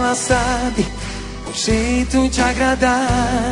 Ela sabe o jeito de agradar,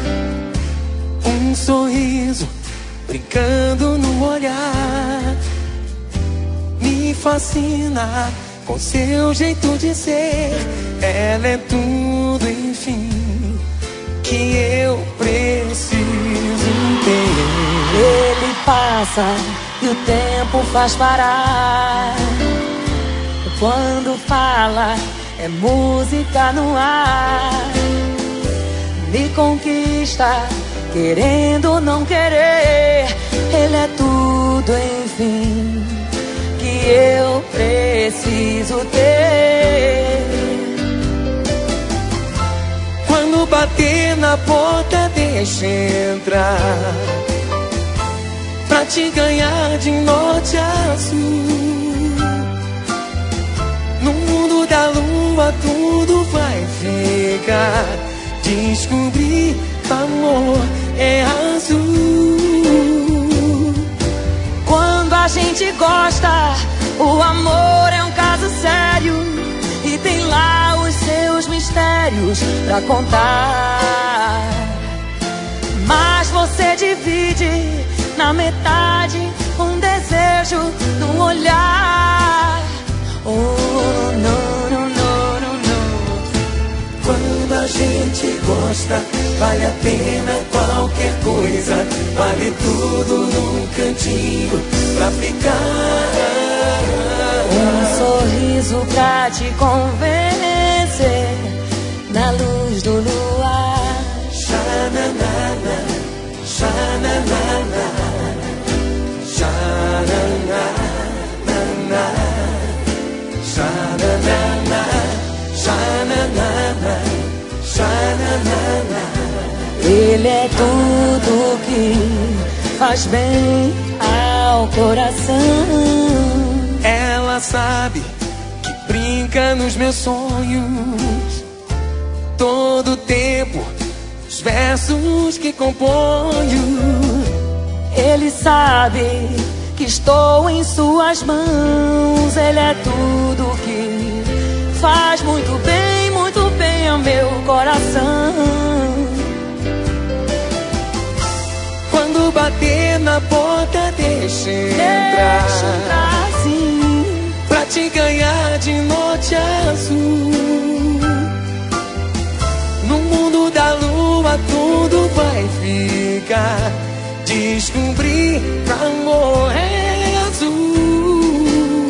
um sorriso brincando no olhar. Me fascina com seu jeito de ser. Ela é tudo, enfim, que eu preciso ter. Ele passa e o tempo faz parar. Quando fala, é música no ar. Me conquista, querendo ou não querer. Ele é tudo, enfim, que eu preciso ter. Quando bater na porta, deixa entrar, pra te ganhar de norte a sul. No mundo da lua tudo vai ficar. Descobrir amor é azul. Quando a gente gosta, o amor é um caso sério e tem lá os seus mistérios pra contar. Mas você divide na metade um desejo num olhar. Oh, não, não, não, não, não. Quando a gente gosta, vale a pena qualquer coisa. Vale tudo num cantinho pra ficar. Um sorriso pra te convencer na luz do luar. Xananana, xananana, xananana, xananana, xananana, xananana. Ele é tudo que faz bem ao coração. Ela sabe que brinca nos meus sonhos todo tempo, os versos que componho. Ele sabe que estou em suas mãos. Ele é tudo que faz muito bem ao meu coração. Quando bater na porta, deixa entrar, sim, pra te ganhar de norte a sul. No mundo da lua tudo vai ficar. Descobrir amor é azul.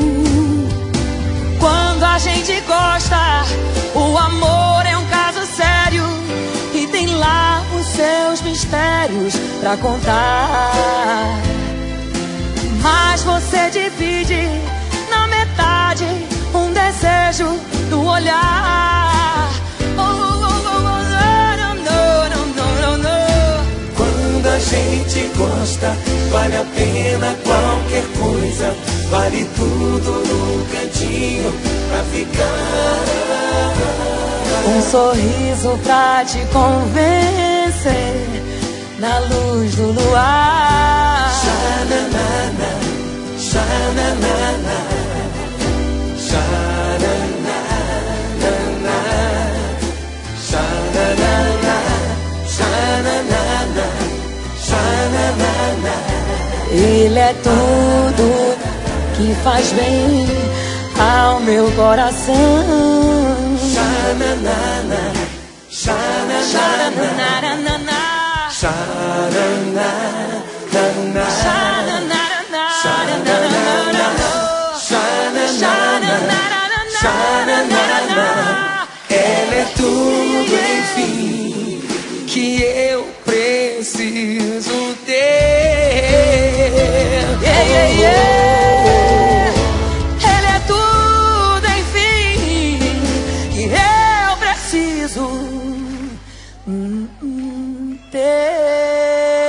Quando a gente gosta, o amor é um caso sério e tem lá os seus mistérios pra contar. Mas você divide na metade um desejo no olhar. Oh, oh, oh, oh, oh, no, no, no, no, no. Quando a gente gosta, vale a pena qualquer coisa. Vale tudo no cantinho pra ficar. Um sorriso pra te convencer na luz do luar. Xananana, xananana, xananana, xananana, xananana, xananana. Ele é tudo que faz bem ao meu coração. Xananana, xananana, xananana, xananana. Ela é tudo, enfim, que eu preciso ter. Yeah, yeah, yeah. Ele é tudo, enfim, que eu preciso ter.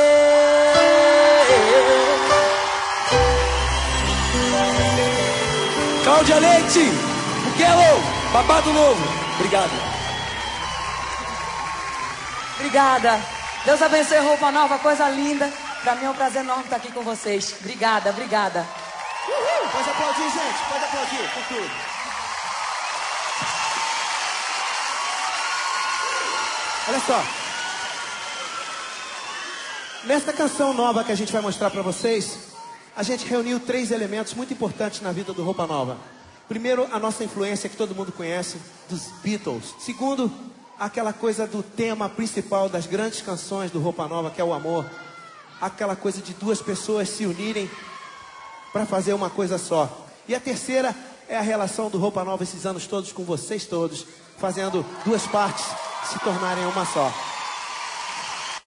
Cláudia Leite, Miguelo, babado novo. Obrigado. Obrigada. Deus abençoe, roupa nova, coisa linda. Pra mim é um prazer enorme estar aqui com vocês. Obrigada, obrigada. Pode aplaudir, gente. Pode aplaudir, com tudo. Olha só. Nesta canção nova que a gente vai mostrar pra vocês, a gente reuniu 3 elementos muito importantes na vida do Roupa Nova. Primeiro, a nossa influência que todo mundo conhece, dos Beatles. Segundo, aquela coisa do tema principal das grandes canções do Roupa Nova, que é o amor. Aquela coisa de 2 pessoas se unirem para fazer uma coisa só. E a terceira é a relação do Roupa Nova esses anos todos com vocês todos, fazendo 2 partes se tornarem uma só.